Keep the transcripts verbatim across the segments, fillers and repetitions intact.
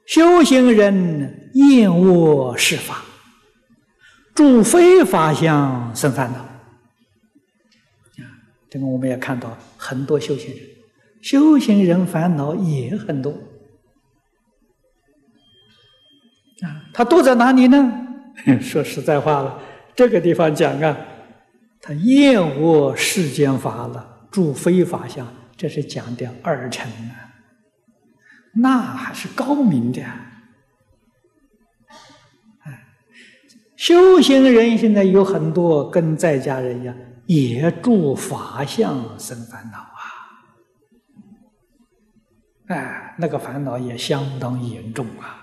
修行人厌恶世法，诸非法相生烦恼。这个我们也看到很多修行人，修行人烦恼也很多啊。他多在哪里呢？说实在话了，这个地方讲啊，他厌恶世间法了，诸非法相，这是讲的二乘啊，那还是高明的。哎，修行人现在有很多跟在家人一样，也诸法相生烦恼啊，哎，那个烦恼也相当严重啊。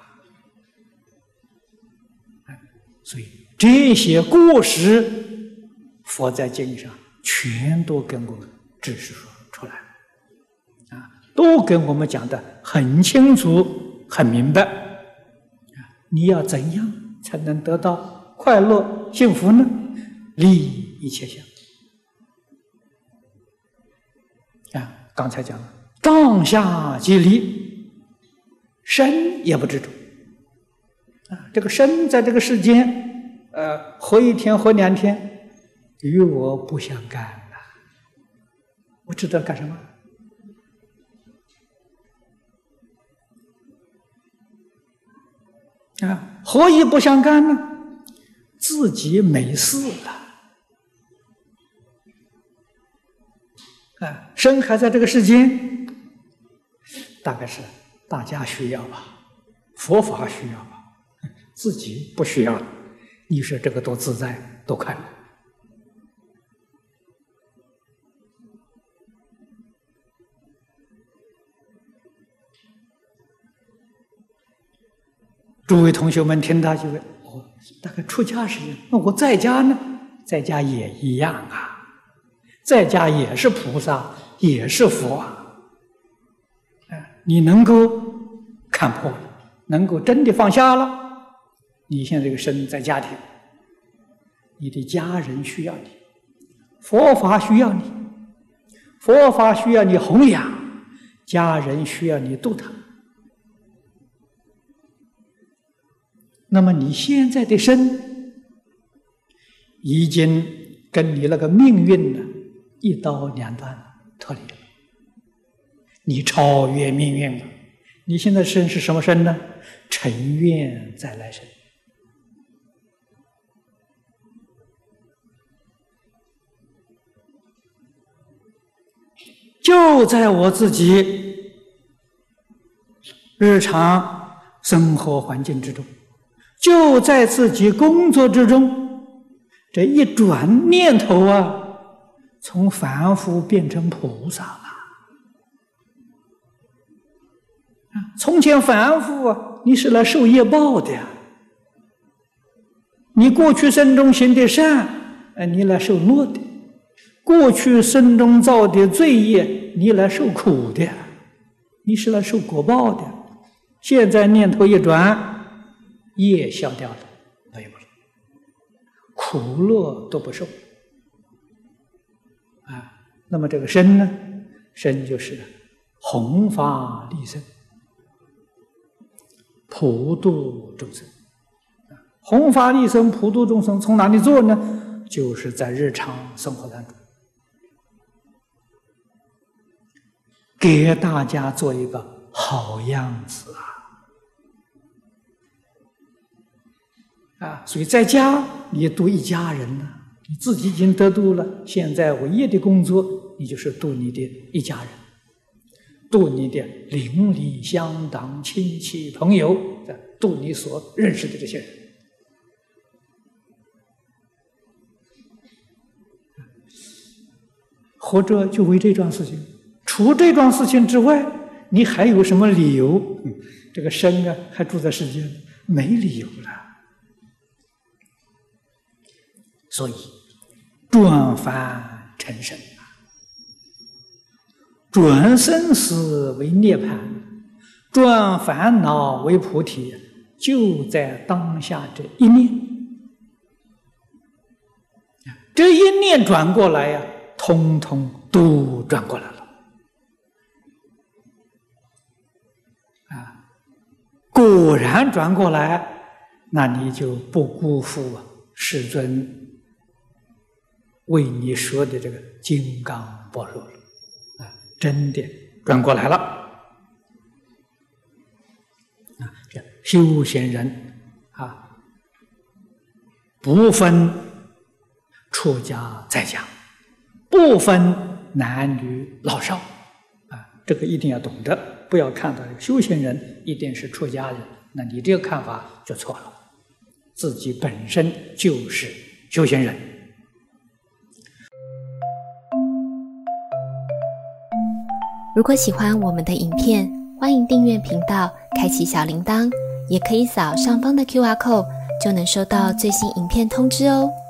所以这些过失，佛在经上全都跟我们指示说出来，啊，都跟我们讲的很清楚、很明白。啊，你要怎样才能得到快乐、幸福呢？利一切相。啊，刚才讲了，当下即离，身也不执着。啊，这个身在这个世间，呃，活一天活两天，与我不相干呐。我知道干什么？啊，何以不相干呢？自己没事了。啊，身还在这个世间，大概是大家需要吧，佛法需要吧。自己不需要了，你说这个多自在，多快乐！诸位同学们听到就问：哦，大概出家时间，那我在家呢？在家也一样啊，在家也是菩萨，也是佛啊！哎，你能够看破了，能够真的放下了。你现在这个身在家庭，你的家人需要你，佛法需要你，佛法需要你弘扬，家人需要你度他。那么你现在的身已经跟你那个命运呢一刀两断脱离了，你超越命运了。你现在身是什么身呢？尘愿再来身。就在我自己日常生活环境之中，就在自己工作之中，这一转念头啊，从凡夫变成菩萨了。从前凡夫啊，你是来受业报的呀，你过去生中行的善，哎，你来受乐的。过去生中造的罪业，你来受苦的，你是来受果报的。现在念头一转，业消掉了，没有了，苦乐都不受啊。那么这个身呢？身就是弘法利生，普度众生。弘法利生、普度众生，从哪里做呢？就是在日常生活当中。给大家做一个好样子啊！啊，所以在家你度一家人呢，你自己已经得度了。现在唯一的工作，你就是度你的一家人，度你的邻里乡党、亲戚朋友，度你所认识的这些人。活着就为这桩事情。除这桩事情之外，你还有什么理由？嗯、这个身啊，还住在世间，没理由了。所以，转凡成圣啊，转生死为涅槃，转烦恼为菩提，就在当下这一念。这一念转过来呀、啊，通通都转过来了。果果然转过来，那你就不辜负啊世尊为你说的这个金刚般若了啊，真的转过来了啊！这修行人啊，不分出家在家，不分男女老少啊，这个一定要懂得，不要看到修行人一定是出家人，那你这个看法就错了。自己本身就是修行人。 如果喜欢我们的影片，欢迎订阅频道，开启小铃铛，也可以扫上方的 Q R code， 就能收到最新影片通知哦。